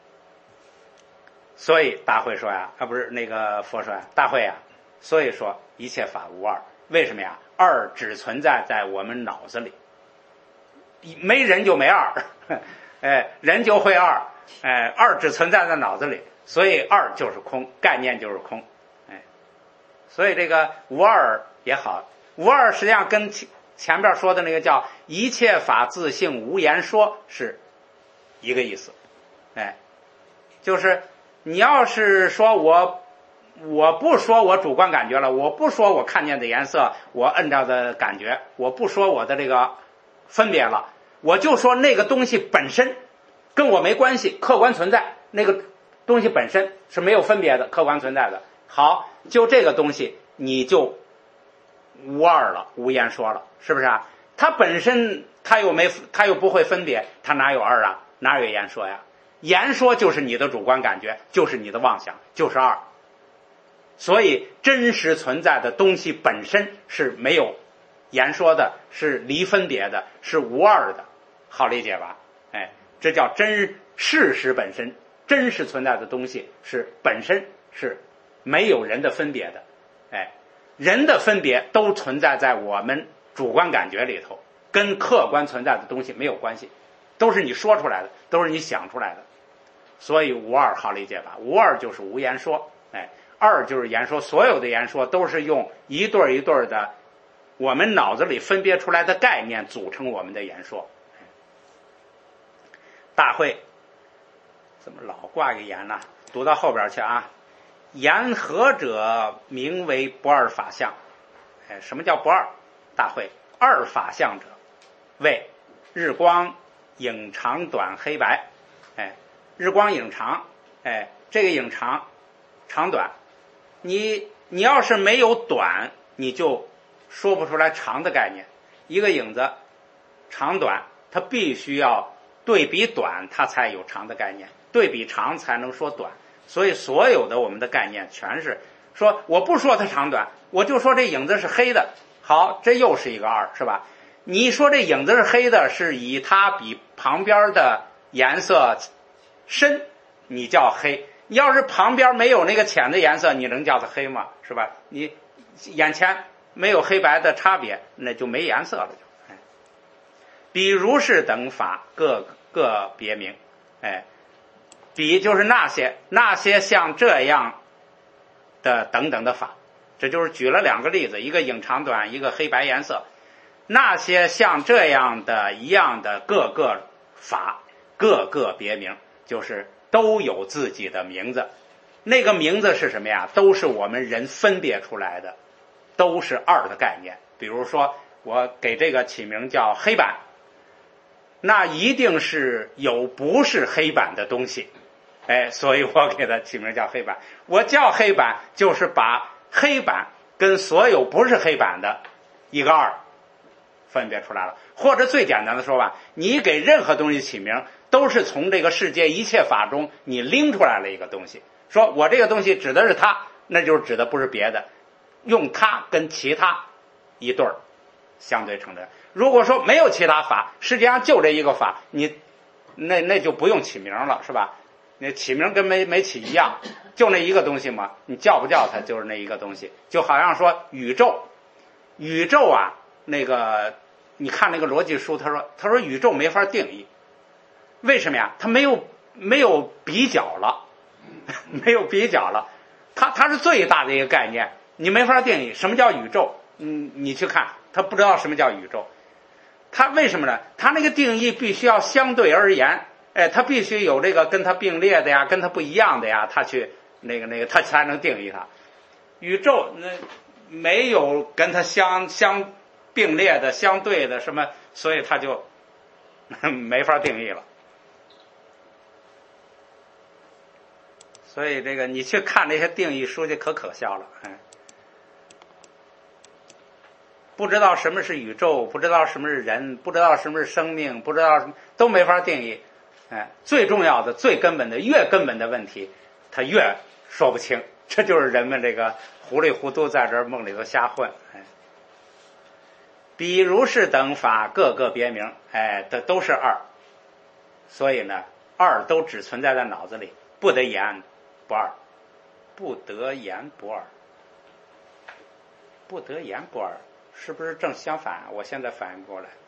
所以大会说呀，不是佛说呀，大会呀，所以说一切法无二。为什么呀？二只存在在我们脑子里，没人就没二，人就会二，二只存在在脑子里，所以二就是空，概念就是空，所以这个无二也好，无二实际上跟前边说的那个叫一切法自性无言说是一个意思，就是你要是说我不说我主观感觉了，我不说我看见的颜色，我摁着的感觉，我不说我的这个分别了，我就说那个东西本身跟我没关系，客观存在，那个东西本身是没有分别的，客观存在的。好，就这个东西你就无二了，无言说了，是不是啊？它本身它又不会分别，它哪有二啊？哪有言说呀？言说就是你的主观感觉，就是你的妄想，就是二。所以真实存在的东西本身是没有言说的，是离分别的，是无二的，好理解吧？这叫事实本身，真实存在的东西是本身是没有人的分别的，人的分别都存在在我们主观感觉里头，跟客观存在的东西没有关系，都是你说出来的，都是你想出来的，所以无二好理解吧？无二就是无言说，二就是言说，所有的言说都是用一对一对的我们脑子里分别出来的概念组成我们的言说。大会怎么老挂个言呢？读到后边去啊。言何者名为不二法相？什么叫不二？大会二法相者，为日光影长短黑白。日光影长，这个影长短，你要是没有短，你就说不出来长的概念。一个影子长短，它必须要对比短，它才有长的概念，对比长才能说短。所以所有的我们的概念全是说，我不说它长短，我就说这影子是黑的。好，这又是一个二，是吧？你说这影子是黑的，是以它比旁边的颜色深，你叫黑。你要是旁边没有那个浅的颜色，你能叫它黑吗？是吧？你眼前没有黑白的差别，那就没颜色了就。比如是等法各别名，比就是那些像这样的等等的法，这就是举了两个例子，一个影长短，一个黑白颜色。那些像这样的一样的各个法，各个别名，就是都有自己的名字。那个名字是什么呀？都是我们人分别出来的，都是二的概念。比如说我给这个起名叫黑板，那一定是有不是黑板的东西，所以我给它起名叫黑板。我叫黑板，就是把黑板跟所有不是黑板的一个二分别出来了。或者最简单的说吧，你给任何东西起名，都是从这个世界一切法中你拎出来了一个东西，说我这个东西指的是它，那就是指的不是别的，用它跟其他一对儿相对成真。如果说没有其他法，世界上就这一个法，你那就不用起名了，是吧？ 那起名跟没起一样，就那一个东西嘛，你叫不叫它就是那一个东西。就好像说宇宙啊，那个你看那个逻辑书，他说宇宙没法定义，为什么呀？它没有比较了，没有比较了，它是最大的一个概念，你没法定义什么叫宇宙。你去看，他不知道什么叫宇宙，他为什么呢？他那个定义必须要相对而言，他必须有这个跟他并列的呀，跟他不一样的呀，他去那个他才能定义它。宇宙那没有跟他相并列的、相对的什么，所以他就没法定义了。所以这个你去看这些定义书就可笑了，不知道什么是宇宙，不知道什么是人，不知道什么是生命，不知道什么都没法定义。最重要的、最根本的、越根本的问题，他越说不清。这就是人们这个糊里糊涂在这梦里头瞎混。比如是等法，各个别名，都是二。所以呢，二都只存在在脑子里，不得言不二，不得言不二，不得言不二。是不是正相反？我现在反应不过来。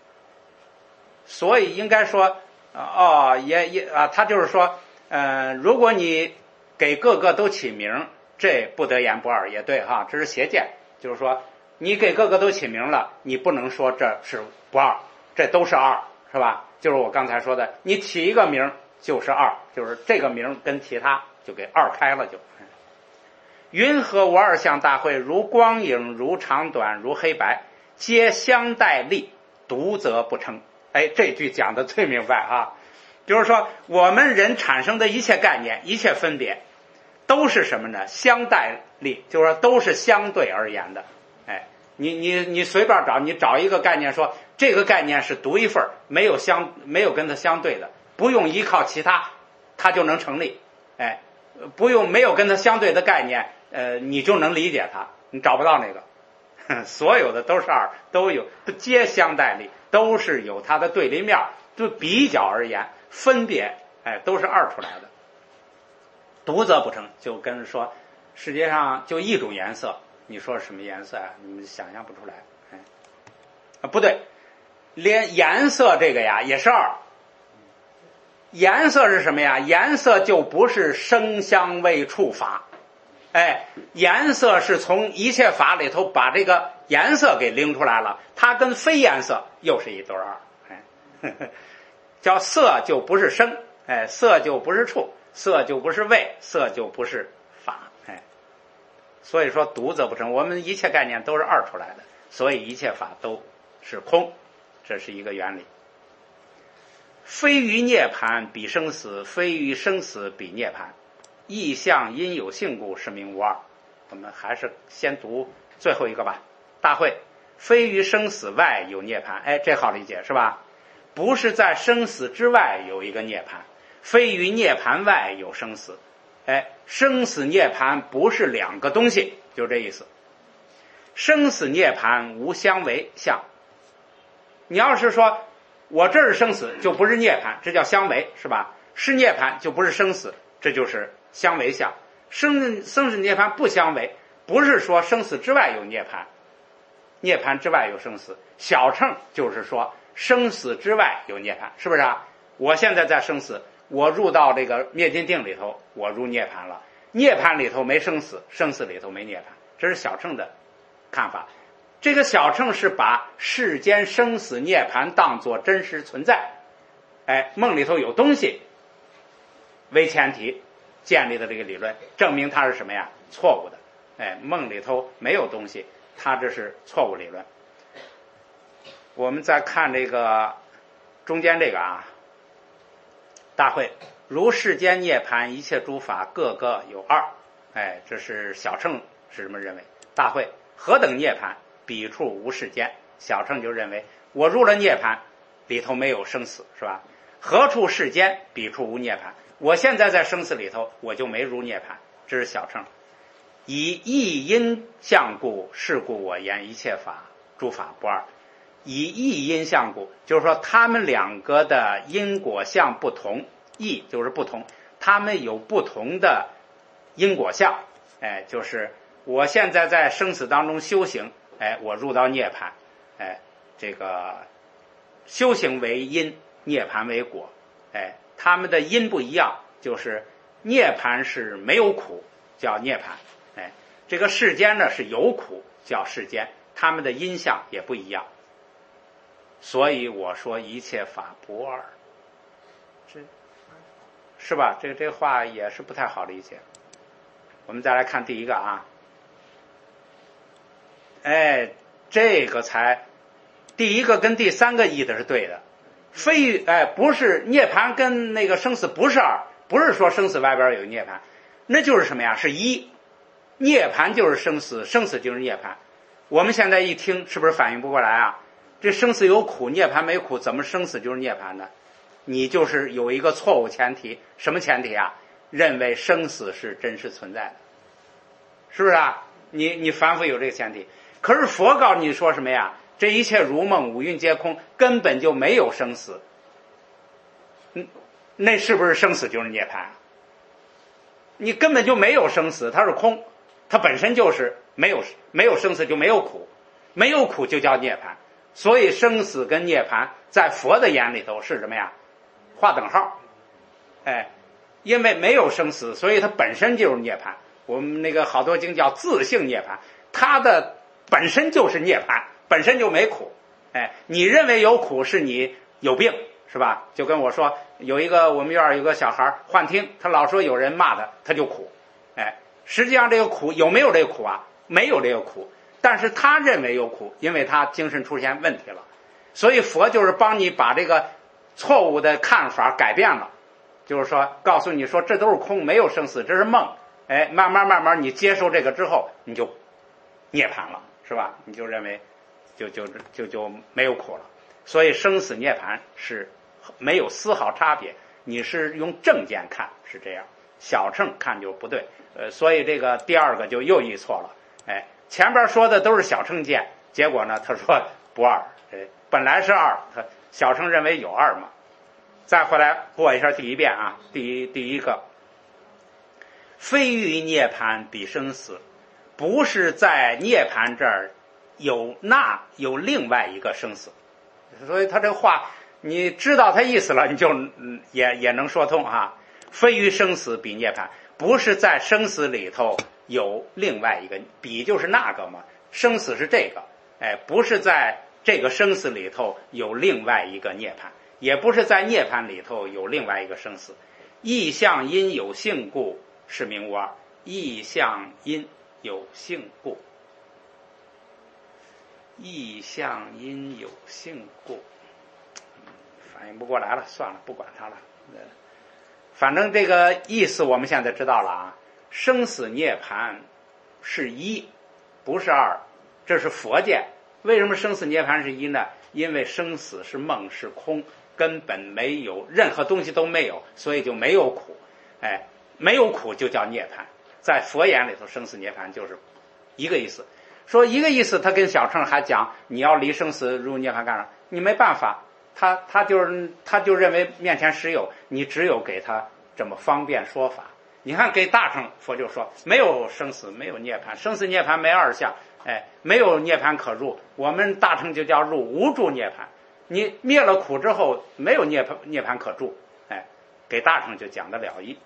所以应该说，他就是说，如果你给各个都起名，这不得言不二也对哈，这是邪见。就是说，你给各个都起名了，你不能说这是不二，这都是二，是吧？就是我刚才说的，你起一个名就是二，就是这个名跟其他就给二开了就。云何无二相大会？如光影，如长短，如黑白，皆相待立，独则不称。这句讲的最明白啊！就是说，我们人产生的一切概念、一切分别，都是什么呢？相待立，就是说都是相对而言的。你随便找，你找一个概念说这个概念是独一份，没有跟它相对的，不用依靠其他，它就能成立。没有跟它相对的概念。你就能理解它，你找不到那个，所有的都是二，都有皆相待立，都是有它的对立面，就比较而言，分别，都是二出来的。独则不成，就跟说世界上就一种颜色，你说什么颜色啊？你们想象不出来，不对，连颜色这个呀也是二。颜色是什么呀？颜色就不是声香味触法。颜色是从一切法里头把这个颜色给拎出来了，它跟非颜色又是一对二。叫色就不是声，色就不是触，色就不是味，色就不是法。所以说独则不成，我们一切概念都是二出来的，所以一切法都是空，这是一个原理。非于涅槃比生死，非于生死比涅槃。意象因有性故，是名无二。我们还是先读最后一个吧。大会，非于生死外有涅槃，这好理解是吧？不是在生死之外有一个涅槃，非于涅槃外有生死。生死涅槃不是两个东西，就这意思。生死涅槃无相违相。你要是说我这是生死，就不是涅槃，这叫相违，是吧？是涅槃就不是生死，这就是相违相。生死涅槃不相违，不是说生死之外有涅槃，涅槃之外有生死。小乘就是说生死之外有涅槃，是不是啊？我现在在生死，我入到这个灭尽定里头，我入涅槃了。涅槃里头没生死，生死里头没涅槃，这是小乘的看法。这个小乘是把世间生死涅槃当作真实存在，梦里头有东西为前提建立的这个理论，证明它是什么呀？错误的。梦里头没有东西，它这是错误理论。我们再看这个中间这个啊，大会如世间涅槃，一切诸法各个有二。这是小乘是这么认为。大会何等涅槃？彼处无世间。小乘就认为我入了涅槃，里头没有生死，是吧？何处世间？彼处无涅槃。我现在在生死里头，我就没入涅槃，这是小乘。以异因相故，是故我言一切法诸法不二。以异因相故，就是说他们两个的因果相不同，异就是不同， 他们有不同的因果相。就是我现在在生死当中修行，我入到涅槃，这个修行为因，涅槃为果，他们的因不一样，就是涅槃是没有苦，叫涅槃，这个世间呢是有苦，叫世间，他们的因相也不一样。所以我说一切法不二，是吧？这话也是不太好理解。我们再来看第一个啊，这个才第一个跟第三个译的是对的，非不是涅槃跟那个生死不是二，不是说生死外边有涅槃，那就是什么呀？是一，涅槃就是生死，生死就是涅槃。我们现在一听是不是反应不过来啊？这生死有苦，涅槃没苦，怎么生死就是涅槃呢？你就是有一个错误前提，什么前提啊？认为生死是真实存在的，是不是啊？你反复有这个前提。可是佛告诉你说什么呀？这一切如梦，五蕴皆空，根本就没有生死。那是不是生死就是涅槃？你根本就没有生死，它是空，它本身就是没有生死就没有苦，没有苦就叫涅槃。所以生死跟涅槃在佛的眼里头是什么呀？划等号。因为没有生死，所以它本身就是涅槃。我们那个好多经叫自性涅槃，它的本身就是涅槃，本身就没苦。你认为有苦是你有病，是吧？就跟我说我们院有个小孩幻听，他老说有人骂他，他就苦。实际上这个苦有没有这个苦啊？没有这个苦，但是他认为有苦，因为他精神出现问题了。所以佛就是帮你把这个错误的看法改变了，就是说告诉你说这都是空，没有生死，这是梦。慢慢你接受这个之后，你就涅槃了，是吧？你就认为就没有苦了。所以生死涅槃是没有丝毫差别，你是用正见看是这样，小乘看就不对。所以这个第二个就又译错了。前边说的都是小乘见，结果呢他说不二，本来是二，他小乘认为有二嘛。再回来过一下第一遍啊，第一个，非于涅槃彼生死，不是在涅槃这儿有另外一个生死。所以他这个话你知道他意思了，你就也能说通啊。非于生死彼涅槃，不是在生死里头有另外一个，彼就是那个嘛，生死是这个，不是在这个生死里头有另外一个涅槃，也不是在涅槃里头有另外一个生死。意相因有性故，是名无二。意相因有性故，意相因有性故，反应不过来了，算了，不管它了。反正这个意思我们现在知道了啊。生死涅槃是一，不是二，这是佛见。为什么生死涅槃是一呢？因为生死是梦，是空，根本没有任何东西都没有，所以就没有苦。没有苦就叫涅槃。在佛眼里头，生死涅槃就是一个意思。说一个意思，他跟小乘还讲你要离生死入涅槃干啥？你没办法，他就认为面前实有，你只有给他这么方便说法。你看给大乘佛就说没有生死，没有涅槃，生死涅槃没二相，没有涅槃可入。我们大乘就叫入无住涅槃，你灭了苦之后没有涅槃可住。给大乘就讲得了义。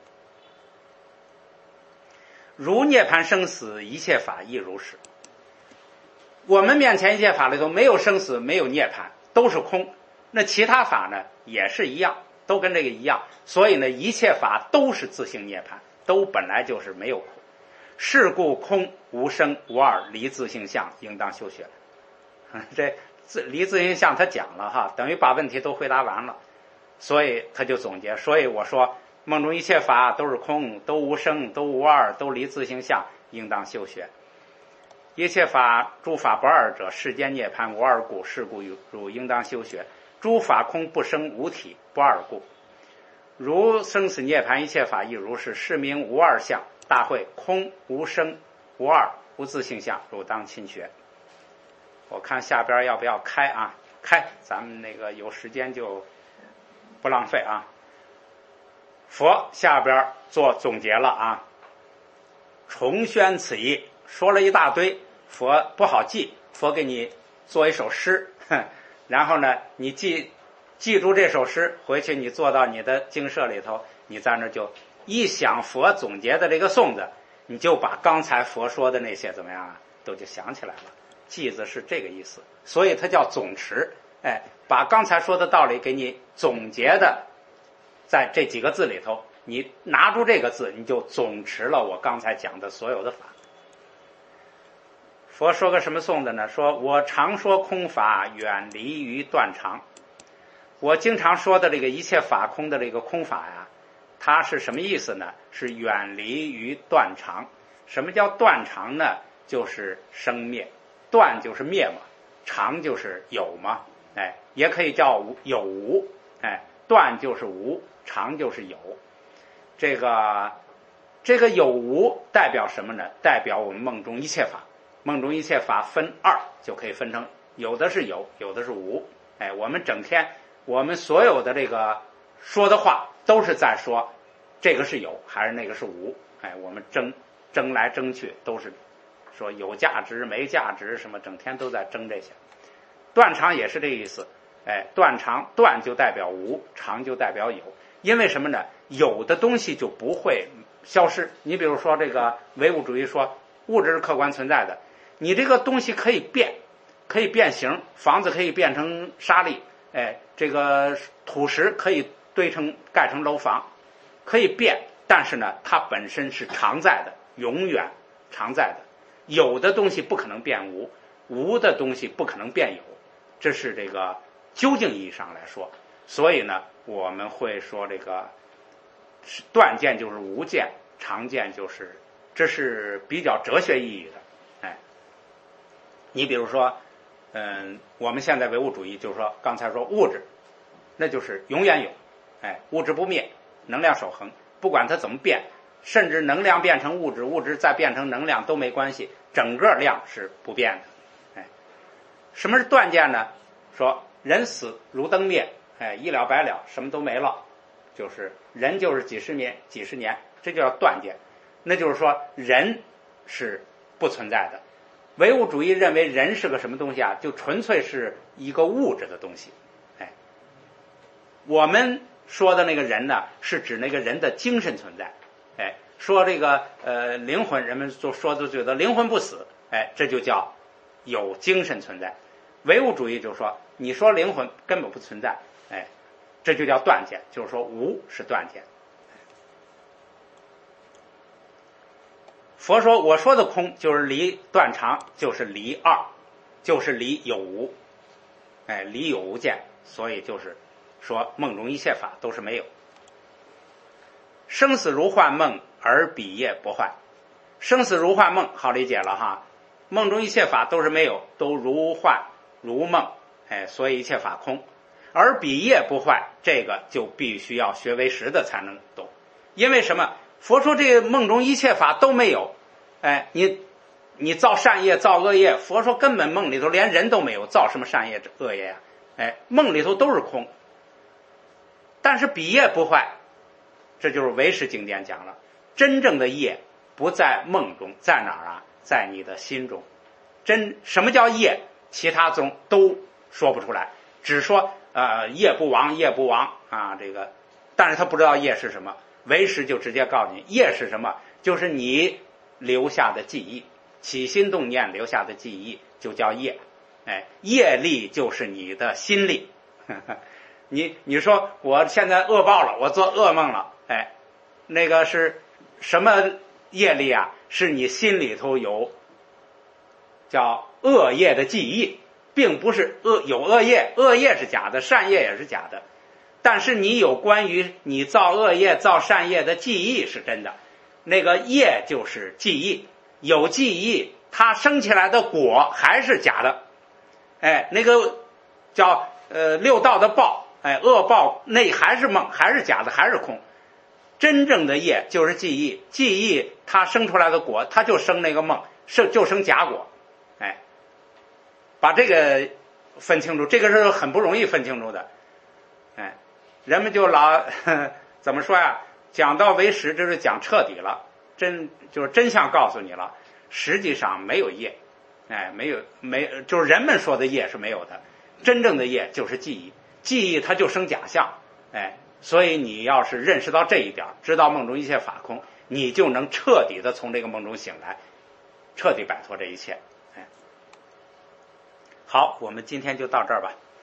如涅槃生死，一切法亦如是。我们面前一切法里头没有生死，没有涅槃，都是空。那其他法呢也是一样，都跟这个一样。所以呢，一切法都是自性涅槃，都本来就是没有苦。是故空无生无二，离自性相，应当修学。这离自性相他讲了哈，等于把问题都回答完了。所以他就总结，所以我说梦中一切法都是空，都无生，都无二，都离自性相，应当修学。一切法诸法不二者，世间涅槃无二故，是故汝应当修学。诸法空不生无体，不二故。如生死涅槃一切法亦如是，是名无二相。大会空无生无二无自性相，汝当勤学。我看下边要不要开啊？开，咱们那个有时间就不浪费啊。 佛下边做总结了啊，重宣此意，说了一大堆，佛不好记，佛给你做一首诗，然后呢，你记住这首诗，回去你做到你的经舍里头，你在那就一想佛总结的这个颂子，你就把刚才佛说的那些怎么样啊，都就想起来了。记子是这个意思，所以它叫总持。把刚才说的道理给你总结的在这几个字里头，你拿住这个字，你就总持了我刚才讲的所有的法。佛说个什么颂的呢？说我常说空法，远离于断常。我经常说的这个一切法空的这个空法呀，它是什么意思呢？是远离于断常。什么叫断常呢？就是生灭，断就是灭嘛，常就是有嘛，也可以叫有无，断就是无，常就是有。这个有无代表什么呢？代表我们梦中一切法。梦中一切法分二，就可以分成有的是有，有的是无。我们整天我们所有的这个说的话都是在说这个是有还是那个是无。我们争来争去都是说有价值没价值，什么整天都在争这些。断常也是这个意思。断常，断就代表无，常就代表有。因为什么呢？有的东西就不会消失。你比如说这个唯物主义说物质是客观存在的，你这个东西可以变，可以变形，房子可以变成沙砾，这个土石可以盖成楼房，可以变，但是呢，它本身是常在的，永远常在的。有的东西不可能变无，无的东西不可能变有，这是这个究竟意义上来说。所以呢，我们会说这个断见就是无见，常见就是这是比较哲学意义的。你比如说我们现在唯物主义就是说刚才说物质那就是永远有，物质不灭，能量守恒，不管它怎么变，甚至能量变成物质，物质再变成能量都没关系，整个量是不变的。什么是断见呢？说人死如灯灭，一了百了，什么都没了，就是人就是几十年，这就叫断见。那就是说人是不存在的。唯物主义认为人是个什么东西啊？就纯粹是一个物质的东西。我们说的那个人呢，是指那个人的精神存在。说这个灵魂，人们就觉得灵魂不死，这就叫有精神存在。唯物主义就说你说灵魂根本不存在，这就叫断见，就是说无是断见。佛说我说的空就是离断常，就是离二，就是离有无，离有无见，所以就是说梦中一切法都是没有。生死如幻梦，而彼业不坏。生死如幻梦好理解了哈，梦中一切法都是没有，都如幻如梦，所以一切法空。而彼业不坏，这个就必须要学唯识的才能懂。因为什么？佛说这个梦中一切法都没有，你造善业造恶业，佛说根本梦里头连人都没有，造什么善业恶业呀？梦里头都是空。但是彼业不坏，这就是唯识经典讲了，真正的业不在梦中，在哪儿啊？在你的心中。什么叫业？其他宗都说不出来，只说业不亡啊，这个，但是他不知道业是什么。唯识就直接告诉你，业是什么？就是你留下的记忆，起心动念留下的记忆就叫业。业力就是你的心力。你说我现在恶报了，我做噩梦了，那个是什么业力啊？是你心里头有叫恶业的记忆，并不是有恶业，恶业是假的，善业也是假的。但是你有关于你造恶业造善业的记忆是真的，那个业就是记忆，有记忆它生起来的果还是假的。那个叫六道的报，恶报那还是梦，还是假的，还是空。真正的业就是记忆，记忆它生出来的果，它就生那个梦，就生假果。把这个分清楚，这个是很不容易分清楚的。人们就老怎么说呀？ 讲到为实，这是讲彻底了，就是真相告诉你了。实际上没有业，就是人们说的业是没有的，真正的业就是记忆，记忆它就生假象，所以你要是认识到这一点，知道梦中一切法空，你就能彻底的从这个梦中醒来，彻底摆脱这一切。好，我们今天就到这儿吧。